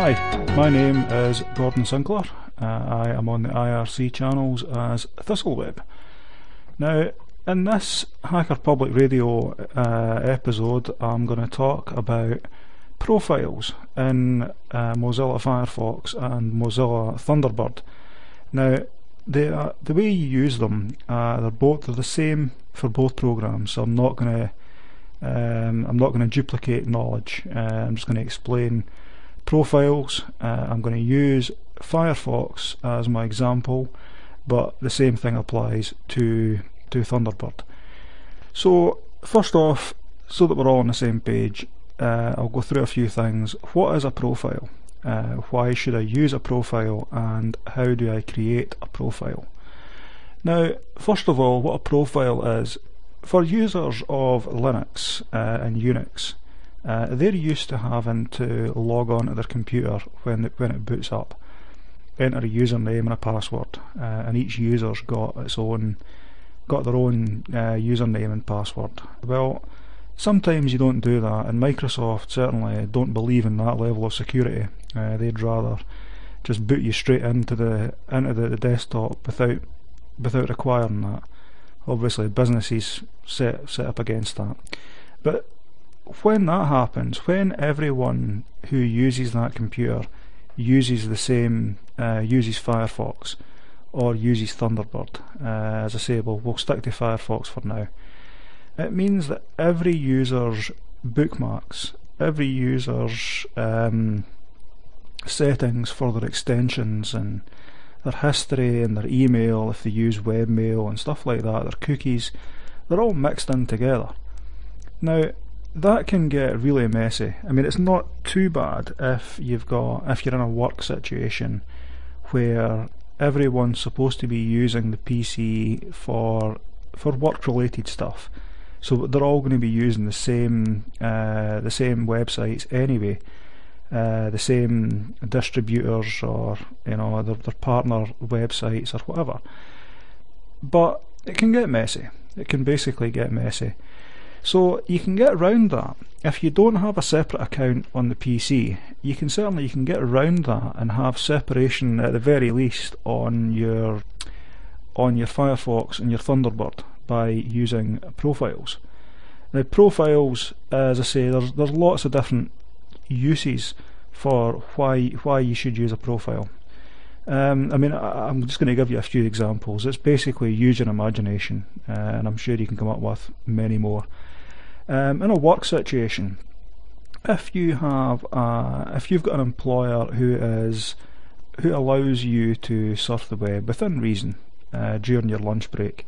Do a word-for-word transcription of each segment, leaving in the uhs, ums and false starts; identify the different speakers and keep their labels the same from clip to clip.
Speaker 1: Hi, my name is Gordon Sinclair. Uh, I am on the I R C channels as Thistleweb. Now, in this Hacker Public Radio uh, episode, I'm going to talk about profiles in uh, Mozilla Firefox and Mozilla Thunderbird. Now, they are, the way you use them, uh, they're both they're the same for both programs. So I'm not going to um, I'm not going to duplicate knowledge. Uh, I'm just going to explain profiles. Uh, I'm going to use Firefox as my example, but the same thing applies to to Thunderbird. So first off, so that we're all on the same page, uh, I'll go through a few things. What is a profile? Uh, why should I use a profile, and how do I create a profile? Now, first of all, what a profile is, for users of Linux uh, and Unix, uh, they're used to having to log on to their computer when it, when it boots up, enter a username and a password, uh, and each user's got its own got their own uh, username and password. Well, sometimes you don't do that, and Microsoft certainly don't believe in that level of security. Uh, they'd rather just boot you straight into the into the, the desktop without without requiring that. Obviously, businesses set set up against that. But when that happens, when everyone who uses that computer uses the same uh, uses Firefox or uses Thunderbird, uh, as I say, we'll, we'll stick to Firefox for now. It means that every user's bookmarks, every user's um, settings for their extensions and their history and their email, if they use webmail and stuff like that, their cookies, they're all mixed in together. Now, that can get really messy. I mean, it's not too bad if you've got if you're in a work situation where everyone's supposed to be using the P C for for work-related stuff, so they're all going to be using the same uh, the same websites anyway, uh, the same distributors, or you know their, their partner websites or whatever. But it can get messy. It can basically get messy. So you can get around that. If you don't have a separate account on the P C, you can certainly you can get around that and have separation at the very least on your on your Firefox and your Thunderbird by using profiles. Now, profiles, as I say, there's there's lots of different uses for why why you should use a profile. Um, I mean, I, I'm just going to give you a few examples. It's basically use your imagination, uh, and I'm sure you can come up with many more. Um, in a work situation, if you have a, if you've got an employer who is who allows you to surf the web within reason uh, during your lunch break,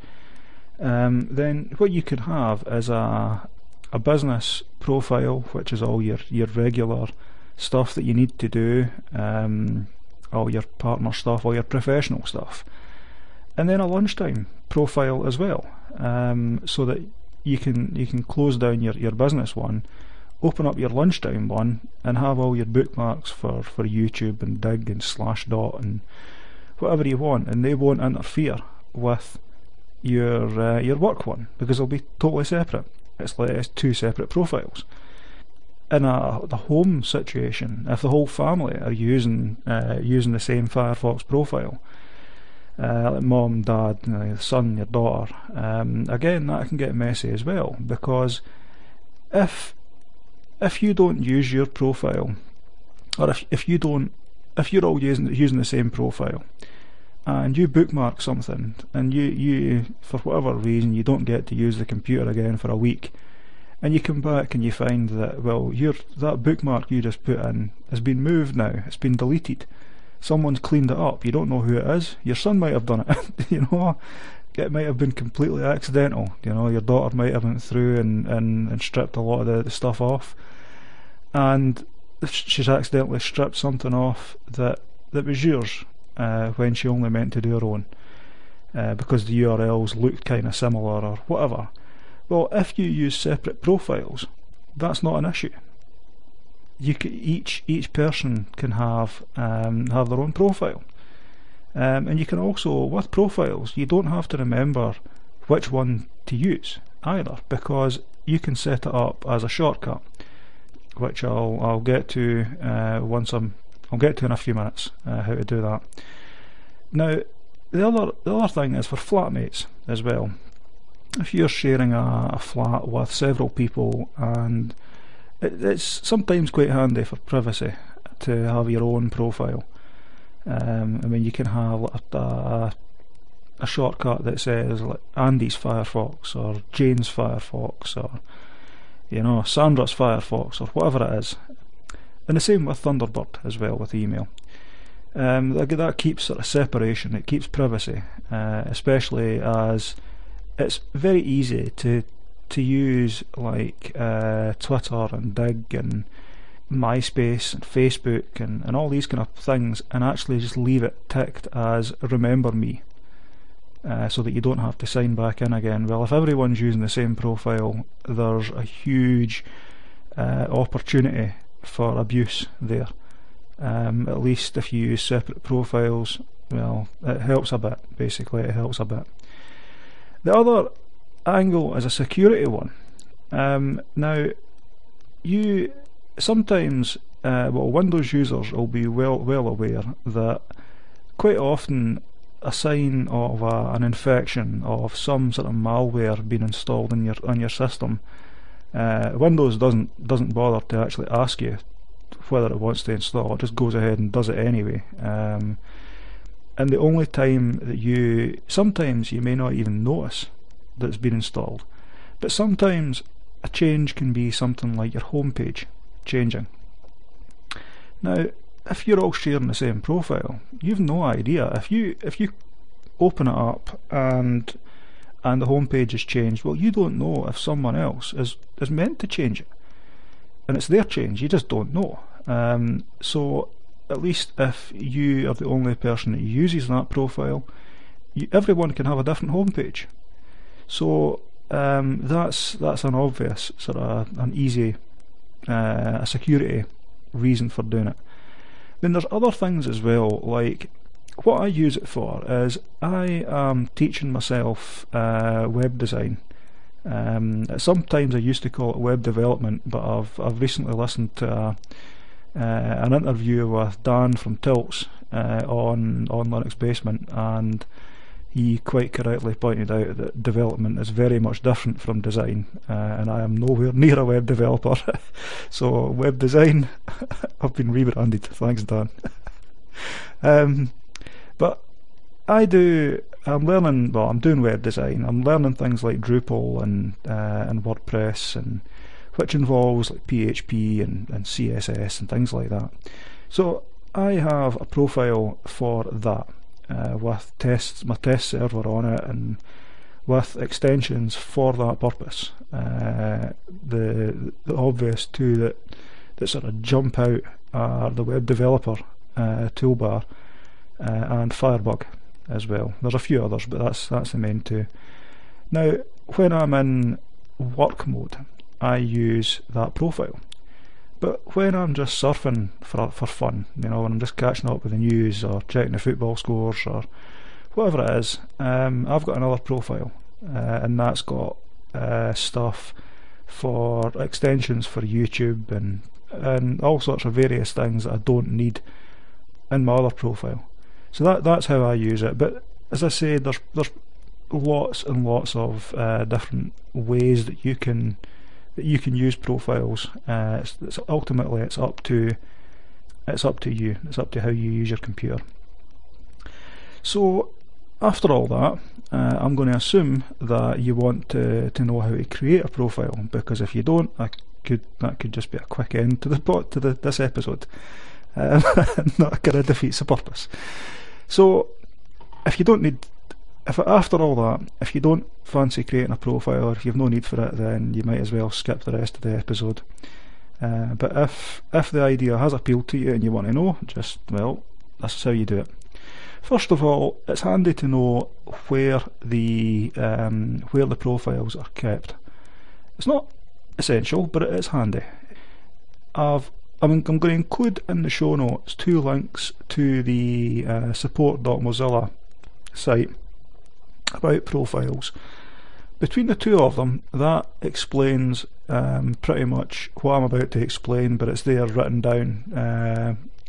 Speaker 1: um, then what you could have is a a business profile, which is all your your regular stuff that you need to do, um, all your partner stuff, all your professional stuff, and then a lunchtime profile as well, um, so that you can you can close down your, your business one, open up your lunchtime one, and have all your bookmarks for, for YouTube and Dig and Slashdot and whatever you want, and they won't interfere with your uh, your work one, because they'll be totally separate. It's like it's two separate profiles. In a the home situation, if the whole family are using uh, using the same Firefox profile, uh, like mom, dad, you know, your son, your daughter, um, again that can get messy as well, because if if you don't use your profile, or if if you don't if you're all using using the same profile, and you bookmark something, and you you for whatever reason you don't get to use the computer again for a week, and you come back and you find that, well, your that bookmark you just put in has been moved now, it's been deleted, someone's cleaned it up, you don't know who it is, your son might have done it, you know, it might have been completely accidental, you know, your daughter might have went through and, and, and stripped a lot of the, the stuff off, and she's accidentally stripped something off that, that was yours, uh, when she only meant to do her own, uh, because the U R Ls looked kind of similar or whatever. Well, if you use separate profiles, that's not an issue. You can, each each person can have um, have their own profile, um, and you can also, with profiles, you don't have to remember which one to use either, because you can set it up as a shortcut, which I'll I'll get to uh, once I'm I'll get to in a few minutes uh, how to do that. Now, the other the other thing is for flatmates as well. If you're sharing a, a flat with several people, and it, it's sometimes quite handy for privacy to have your own profile. Um, I mean, you can have a, a, a shortcut that says like Andy's Firefox or Jane's Firefox or you know Sandra's Firefox or whatever it is. And the same with Thunderbird as well with email. Um, that, that keeps sort of separation. It keeps privacy, uh, especially as it's very easy to to use like uh, Twitter and Dig and MySpace and Facebook and, and all these kind of things, and actually just leave it ticked as remember me, uh, so that you don't have to sign back in again. Well, if everyone's using the same profile, there's a huge uh, opportunity for abuse there. Um, at least if you use separate profiles, well, it helps a bit. Basically, it helps a bit. The other angle is a security one. Um, now, you sometimes, uh, well, Windows users will be well well aware that quite often a sign of a, an infection of some sort of malware being installed in your on your system, uh, Windows doesn't doesn't bother to actually ask you whether it wants to install. It just goes ahead and does it anyway. Um, and the only time that you, sometimes you may not even notice that it's been installed, but sometimes a change can be something like your homepage changing. Now, if you're all sharing the same profile, you've no idea. If you if you open it up and and the homepage is changed, well, you don't know if someone else is is meant to change it, and it's their change. You just don't know. Um, so at least if you are the only person that uses that profile, you, everyone can have a different homepage. So um, that's that's an obvious sort of an easy uh, a security reason for doing it. Then there's other things as well, like what I use it for is I am teaching myself uh, web design. Um, sometimes I used to call it web development, but I've I've recently listened to a, uh, an interview with Dan from Tilts uh, on on Linux Basement, and he quite correctly pointed out that development is very much different from design, uh, and I am nowhere near a web developer. So web design, I've been rebranded. Thanks, Dan. um, but I do. I'm learning. Well, I'm doing web design. I'm learning things like Drupal and uh, and WordPress, and which involves like P H P and, and C S S and things like that. So I have a profile for that. Uh, with tests, my test server on it, and with extensions for that purpose. Uh, the the obvious two that that sort of jump out are the web developer uh, toolbar uh, and Firebug as well. There's a few others, but that's that's the main two. Now, when I'm in work mode, I use that profile. But when I'm just surfing for for fun, you know, when I'm just catching up with the news or checking the football scores or whatever it is, um, I've got another profile, uh, and that's got uh, stuff for extensions for YouTube and and all sorts of various things that I don't need in my other profile. So that that's how I use it. But as I say, there's there's lots and lots of uh, different ways that you can. that you can use profiles. Uh, it's, it's ultimately it's up to it's up to you. It's up to how you use your computer. So after all that, uh, I'm going to assume that you want to to know how to create a profile, because if you don't, I could that could just be a quick end to the pot to the this episode. Um, that kind of defeats the purpose. So if you don't need If after all that, if you don't fancy creating a profile, or if you've no need for it, then you might as well skip the rest of the episode. Uh, but if if the idea has appealed to you and you want to know, just, well, this is how you do it. First of all, it's handy to know where the um, where the profiles are kept. It's not essential, but it is handy. I've I'm, I'm going to include in the show notes two links to the uh, support dot mozilla site about profiles. Between the two of them, that explains um, pretty much what I'm about to explain, but it's there written down uh,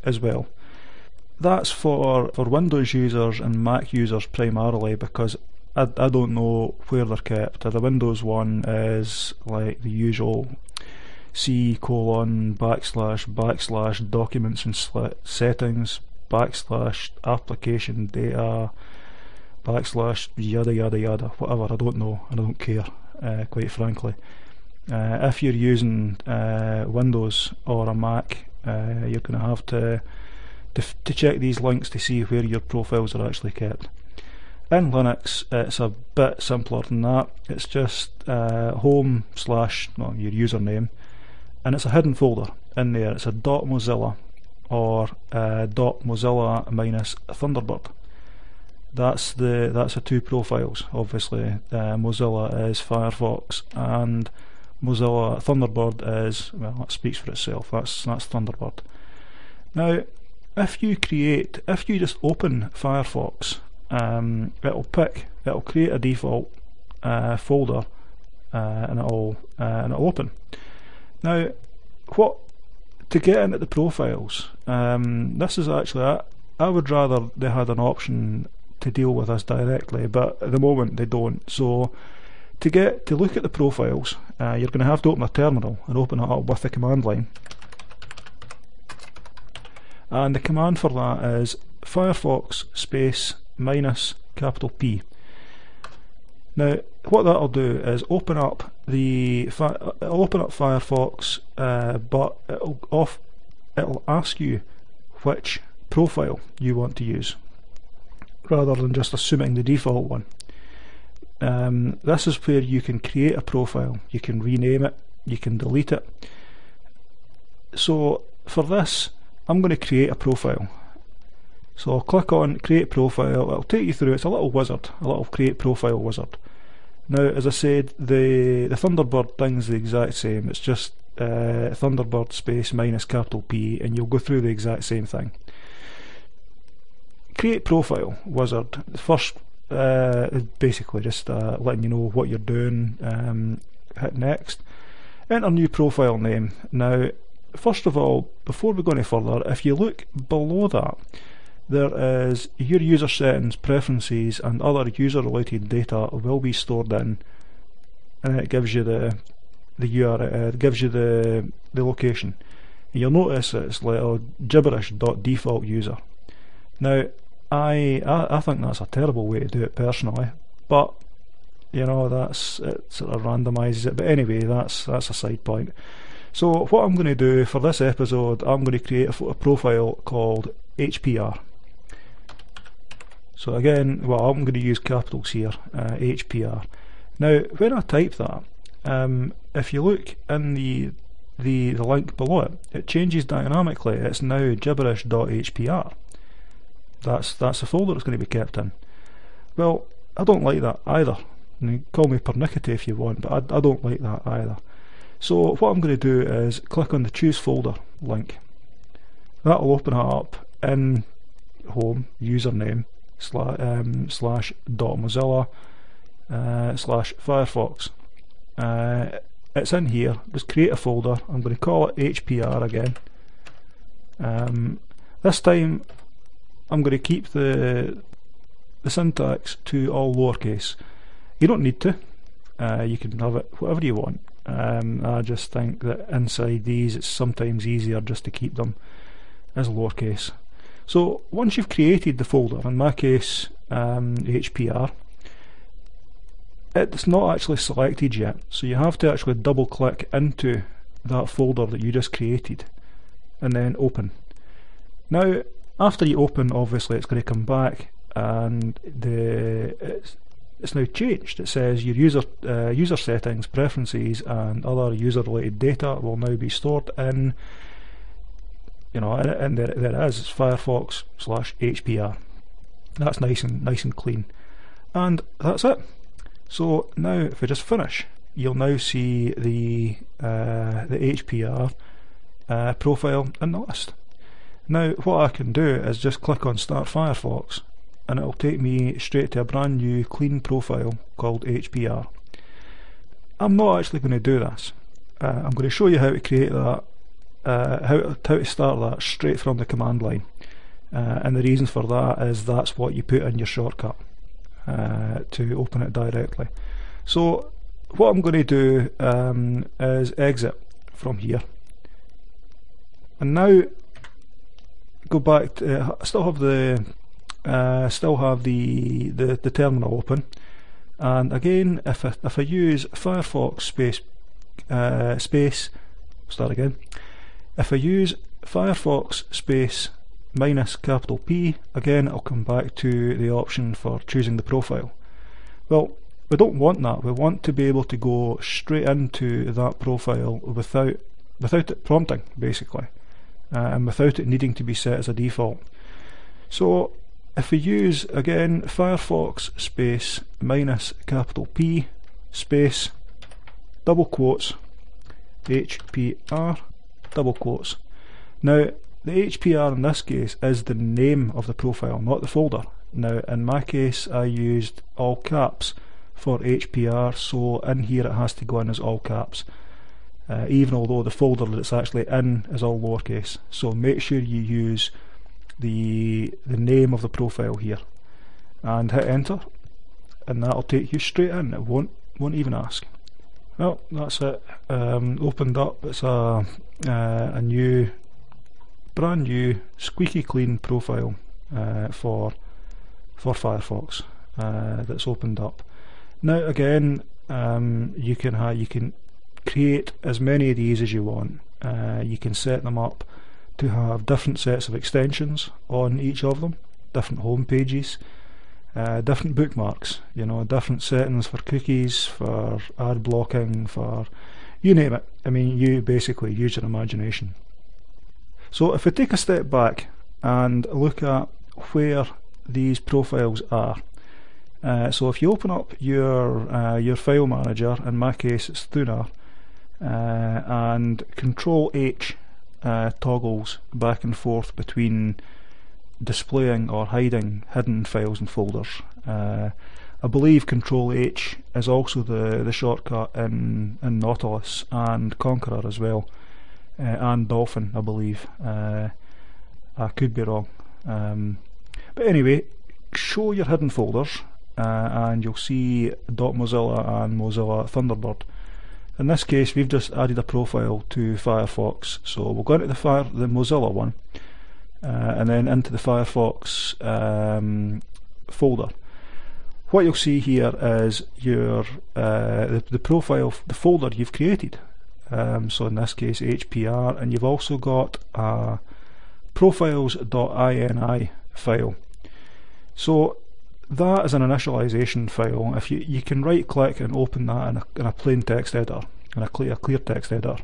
Speaker 1: as well. That's for, for Windows users and Mac users primarily, because I, I don't know where they're kept. The Windows one is like the usual C colon backslash backslash documents and settings backslash application data backslash yada yada yada, whatever. I don't know, and I don't care, uh, quite frankly. Uh, if you're using uh, Windows or a Mac, uh, you're going to have to To, to check these links to see where your profiles are actually kept. In Linux it's a bit simpler than that. It's just uh, home slash well, your username, and it's a hidden folder in there. It's a .mozilla or uh, .mozilla minus Thunderbird. That's the that's the two profiles. Obviously uh, Mozilla is Firefox and Mozilla Thunderbird is, well, that speaks for itself. That's that's Thunderbird. Now if you create, if you just open Firefox, um, it'll pick, it'll create a default uh, folder, uh, and it'll uh, and it'll open. Now, what to get into the profiles? Um, this is actually, I, I would rather they had an option to deal with this directly, but at the moment they don't. So, to get to look at the profiles, uh, you're going to have to open a terminal and open it up with the command line. And the command for that is Firefox space minus capital P. Now what that'll do is open up the it'll open up Firefox, uh, but it'll off it'll ask you which profile you want to use, rather than just assuming the default one. Um, this is where you can create a profile, you can rename it, you can delete it. So for this, I'm going to create a profile. So I'll click on create profile. It'll take you through, it's a little wizard, a little create profile wizard. Now as I said, the, the Thunderbird thing's the exact same. It's just uh, Thunderbird space minus capital P, and you'll go through the exact same thing. Create profile wizard. The first uh, is basically just uh, letting you know what you're doing. Um, hit next. Enter new profile name. Now first of all, before we go any further, if you look below that, there is your user settings, preferences and other user related data will be stored in, and it gives you the the U R L, it gives you the the location. And you'll notice it's like a gibberish.default user. Now I, I I think that's a terrible way to do it personally, but you know, that's it sort of randomises it. But anyway, that's that's a side point. So what I'm going to do for this episode, I'm going to create a, a profile called H P R. So again, well, I'm going to use capitals here, uh, H P R. Now, when I type that, um, if you look in the, the the link below it, it changes dynamically. It's now gibberish.hpr. That's that's the folder it's going to be kept in. Well, I don't like that either. You can call me pernickety if you want, but I, I don't like that either. So what I'm going to do is click on the choose folder link. That'll open it up in home username slash, um, slash dot mozilla uh, slash Firefox. Uh, it's in here. Just create a folder. I'm going to call it H P R again. Um, this time I'm going to keep the the syntax to all lowercase. You don't need to. Uh, you can have it whatever you want. Um, I just think that inside these it's sometimes easier just to keep them as lowercase. So once you've created the folder, in my case um, H P R, it's not actually selected yet, so you have to actually double click into that folder that you just created and then open. Now after you open, obviously it's going to come back and the it's, it's now changed. It says your user uh, user settings, preferences and other user related data will now be stored in, you know, and, and there, there it is, it's Firefox slash H P R. That's nice and nice and clean, and that's it. So now if we just finish, you'll now see the uh, the H P R uh, profile in the list. Now what I can do is just click on Start Firefox and it'll take me straight to a brand new clean profile called H P R. I'm not actually going to do this. Uh, I'm going to show you how to create that uh, how, how to start that straight from the command line. Uh, and the reason for that is that's what you put in your shortcut uh, to open it directly. So what I'm going to do um, is exit from here, and now go back to, uh, still have the uh, still have the, the the terminal open, and again if I, if I use Firefox space uh, space start again if I use Firefox space minus capital P, again it'll come back to the option for choosing the profile. Well, we don't want that. We want to be able to go straight into that profile without without it prompting, basically, uh, and without it needing to be set as a default. So if we use again Firefox space minus capital P space double quotes H P R double quotes. Now the H P R in this case is the name of the profile, not the folder. Now in my case I used all caps for H P R, so in here it has to go in as all caps, uh, even although the folder that it's actually in is all lowercase. So make sure you use the the name of the profile here and hit enter, and that'll take you straight in. It won't won't even ask. Well, that's it. Um, opened up. It's a uh, a new, brand new, squeaky clean profile uh, for for Firefox uh, that's opened up. Now again, um, you can ha you can create as many of these as you want. Uh, you can set them up to have different sets of extensions on each of them, different home pages, uh, different bookmarks. You know, different settings for cookies, for ad blocking, for you name it. I mean, you basically use your imagination. So if we take a step back and look at where these profiles are. Uh, so if you open up your uh, your file manager, in my case it's Thunar, uh, and Control H uh, toggles back and forth between displaying or hiding hidden files and folders. Uh, I believe Control H is also the, the shortcut in, in Nautilus and Conqueror as well, uh, and Dolphin I believe. Uh, I could be wrong. Um, but anyway, show your hidden folders. Uh, and you'll see .mozilla and Mozilla Thunderbird. In this case we've just added a profile to Firefox, so we'll go into the, Fire, the Mozilla one uh, and then into the Firefox um, folder. What you'll see here is your uh, the, the profile, the folder you've created, um, so in this case H P R, and you've also got a profiles.ini file. So that is an initialization file. If you you can right click and open that in a, in a plain text editor, in a clear, clear text editor.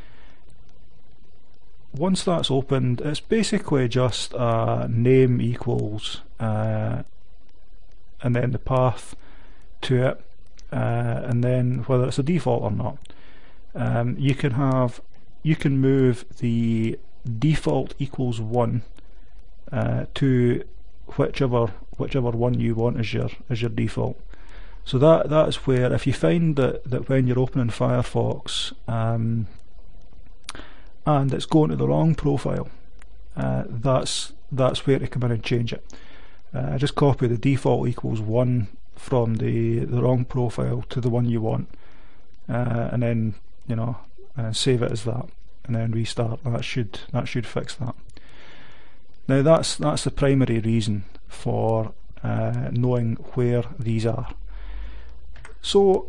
Speaker 1: Once that's opened, it's basically just uh, name equals uh, and then the path to it, uh, and then whether it's a default or not. Um, you can have you can move the default equals one uh, to whichever whichever one you want as your as your default. So that that's where, if you find that that when you're opening Firefox um, and it's going to the wrong profile, uh, that's that's where to come in and change it. Uh, just copy the default equals one from the the wrong profile to the one you want, uh, and then you know uh, save it as that, and then restart. That should that should fix that. Now that's that's the primary reason for uh, knowing where these are. So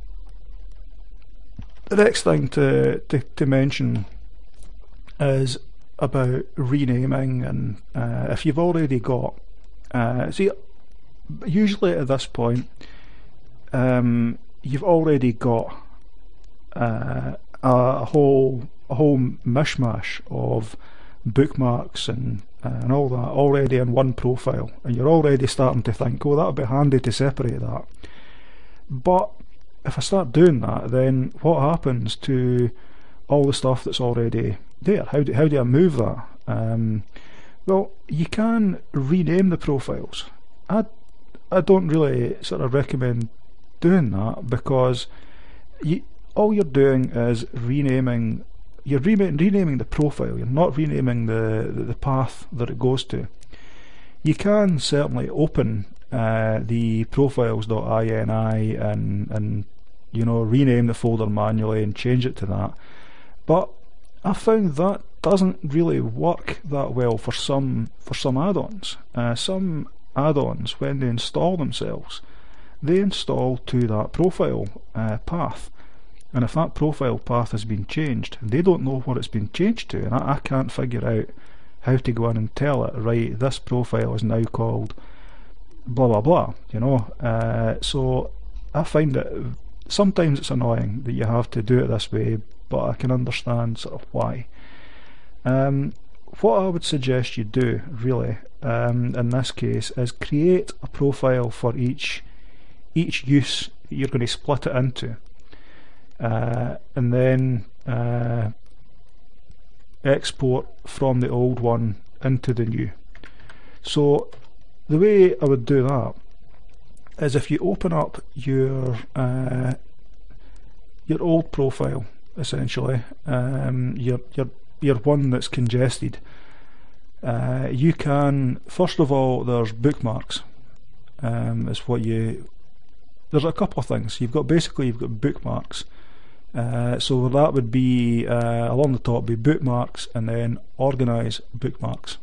Speaker 1: the next thing to, to, to mention is about renaming, and uh, if you've already got uh, see usually at this point um, you've already got uh, a whole a whole mishmash of bookmarks and uh, and all that already in one profile, and you're already starting to think, oh, that would be handy to separate that. But if I start doing that, then what happens to all the stuff that's already there? How do, how do I move that? Um, well, you can rename the profiles. I, I don't really sort of recommend doing that, because you, all you're doing is renaming you're re renaming the profile, you're not renaming the, the, the path that it goes to. You can certainly open uh, the profiles.ini and, and you know, rename the folder manually and change it to that, but I found that doesn't really work that well for some for some add-ons. Uh, some add-ons, when they install themselves, they install to that profile uh, path, and if that profile path has been changed, they don't know what it's been changed to, and I, I can't figure out how to go in and tell it, right, this profile is now called blah blah blah, you know. Uh, so I find that sometimes it's annoying that you have to do it this way, but I can understand sort of why. Um, what I would suggest you do, really, um, in this case, is create a profile for each each use that you're going to split it into, uh, and then uh, export from the old one into the new. So the way I would do that is if you open up your uh, your old profile, essentially, um, your your your one that's congested, uh, you can, first of all, there's bookmarks. Um, is what you there's a couple of things. You've got basically you've got bookmarks. Uh, so that would be uh, along the top be bookmarks, and then organize bookmarks.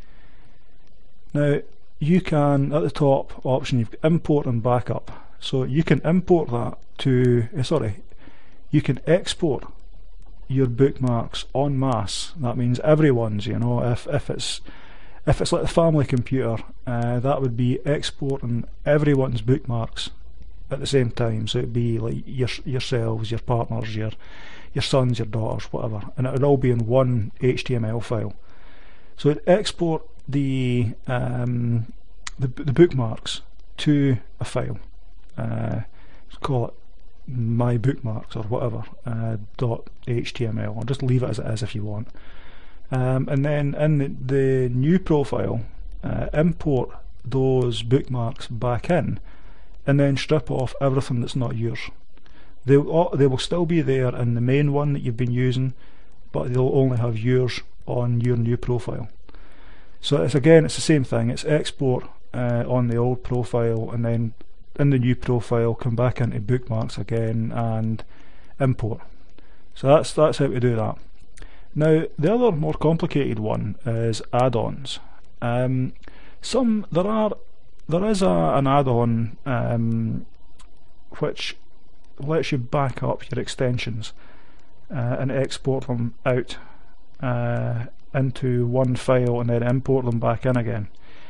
Speaker 1: Now you can, at the top option, you've got import and backup. So you can import that to uh, sorry you can export your bookmarks en masse. That means everyone's, you know, if, if it's if it's like the family computer, uh, that would be exporting everyone's bookmarks at the same time. So it'd be like your, yourselves, your partners, your your sons, your daughters, whatever, and it would all be in one H T M L file. So it'd export the um, the, the bookmarks to a file. Uh, let's call it my bookmarks or whatever, uh, dot H T M L, or just leave it as it is if you want. Um, and then in the, the new profile, uh, import those bookmarks back in, and then strip off everything that's not yours. They will, they will still be there in the main one that you've been using, but they'll only have yours on your new profile. So it's again, it's the same thing. It's export uh, on the old profile, and then in the new profile come back into bookmarks again and import. So that's that's how to do that. Now the other more complicated one is add-ons. Um, some there are there is a, an add-on um, which lets you back up your extensions uh, and export them out uh, into one file and then import them back in again.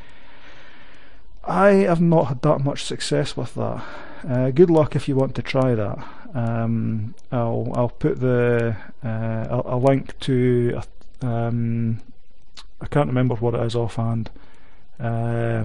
Speaker 1: I have not had that much success with that. Uh, good luck if you want to try that. Um, I'll I'll put the uh, a, a link to a, um, I can't remember what it is offhand. Uh,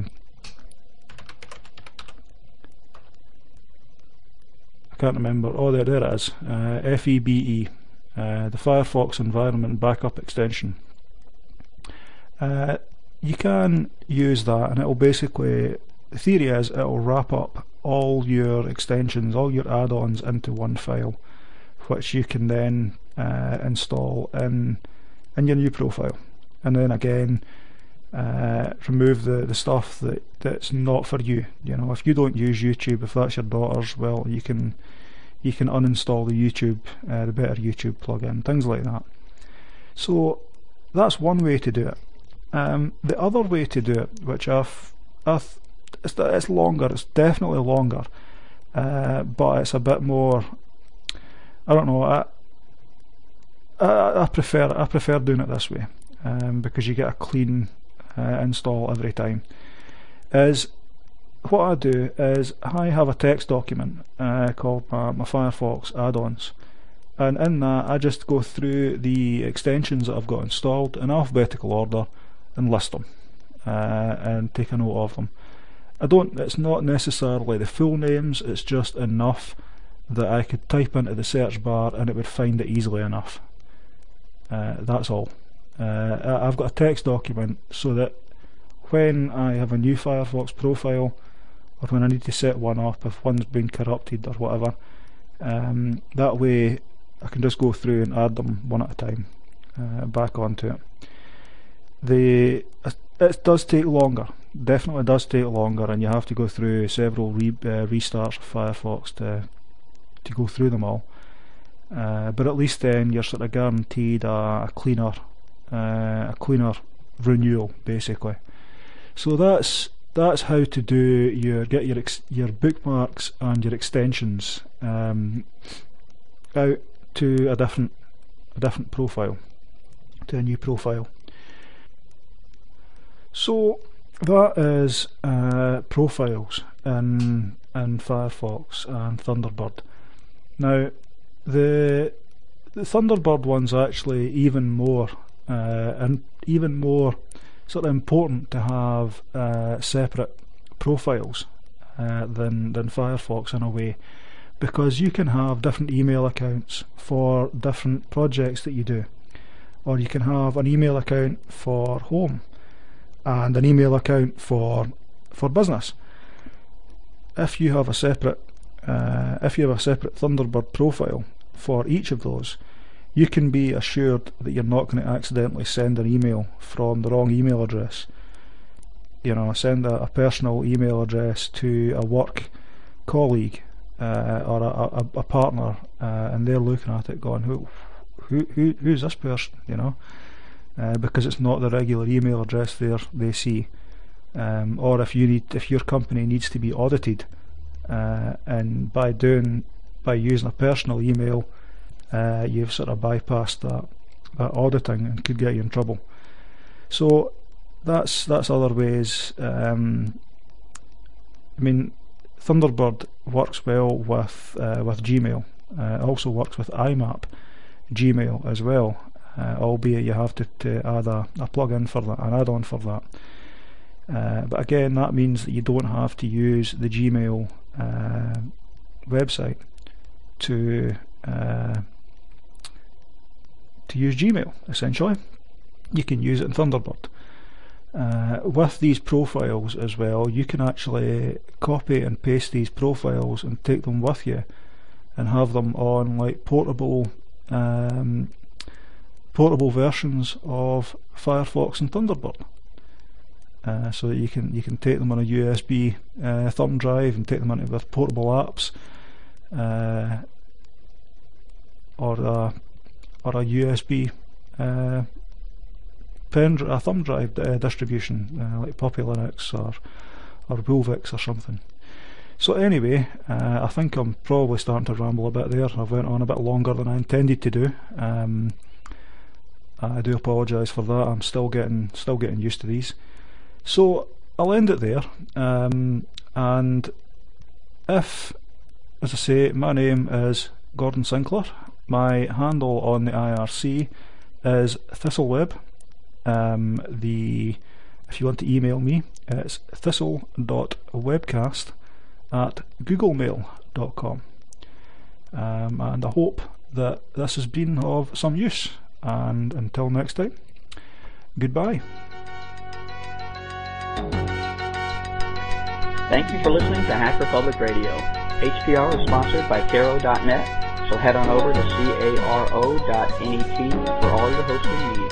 Speaker 1: I can't remember. Oh, there there it is. Uh, F E B E, uh, the Firefox Environment Backup Extension. Uh, you can use that, and it'll basically, the theory is it'll wrap up all your extensions, all your add-ons into one file, which you can then uh, install in in your new profile, and then again uh, remove the the stuff that that's not for you. You know, if you don't use YouTube, if that's your daughter's, well, you can you can uninstall the YouTube, uh, the Better YouTube plugin, things like that. So that's one way to do it. Um, the other way to do it, which I've, I've it's, it's longer, it's definitely longer, uh, but it's a bit more, I don't know, I, I, I prefer I prefer doing it this way, um, because you get a clean uh, install every time. Is what I do is I have a text document uh, called my, my Firefox add-ons, and in that I just go through the extensions that I've got installed in alphabetical order and list them uh, and take a note of them. I don't, it's not necessarily the full names, it's just enough that I could type into the search bar and it would find it easily enough. Uh, that's all. Uh, I've got a text document so that when I have a new Firefox profile, or when I need to set one up if one's been corrupted or whatever, um, that way I can just go through and add them one at a time uh, back onto it. The it does take longer, definitely does take longer, and you have to go through several re, uh, restarts of Firefox to to go through them all. Uh, but at least then you're sort of guaranteed a, a cleaner, uh, a cleaner renewal, basically. So that's that's how to do your get your ex, your bookmarks and your extensions um, out to a different a different profile, to a new profile. So that is uh, profiles in in Firefox and Thunderbird. Now the the Thunderbird one's actually even more uh, and even more sort of important to have uh, separate profiles uh, than than Firefox in a way, because you can have different email accounts for different projects that you do, or you can have an email account for home and an email account for for business. If you have a separate uh, if you have a separate Thunderbird profile for each of those, you can be assured that you're not going to accidentally send an email from the wrong email address. You know, send a, a personal email address to a work colleague uh, or a, a, a partner, uh, and they're looking at it going, who, who, who, who's this person? You know, uh, because it's not the regular email address they they see. Um, or if you need, if your company needs to be audited, uh, and by doing by using a personal email, Uh, you've sort of bypassed that, that auditing and could get you in trouble. So that's that's other ways. Um, I mean, Thunderbird works well with uh, with Gmail. Uh, it also works with I MAP Gmail as well, uh, albeit you have to, to add a, a plug-in for that, an add-on for that. Uh, but again, that means that you don't have to use the Gmail uh, website to uh, to use Gmail. Essentially, you can use it in Thunderbird. Uh, with these profiles as well, you can actually copy and paste these profiles and take them with you and have them on like portable um, portable versions of Firefox and Thunderbird, uh, so that you can you can take them on a U S B uh, thumb drive and take them into with portable apps, uh, or a or a U S B uh, pen, a thumb drive uh, distribution, uh, like Puppy Linux or or Woolvix or something. So anyway, uh, I think I'm probably starting to ramble a bit there. I've went on a bit longer than I intended to do. Um, I do apologise for that. I'm still getting still getting used to these. So I'll end it there. Um, and if, as I say, my name is Gordon Sinclair. My handle on the I R C is Thistleweb. Um, the if you want to email me, it's thistle dot webcast at googlemail dot com. Um, and I hope that this has been of some use. And until next time, goodbye.
Speaker 2: Thank you for listening to Hacker Public Radio. H P R is sponsored by caro dot net. So head on over to caro dot net for all your hosting needs.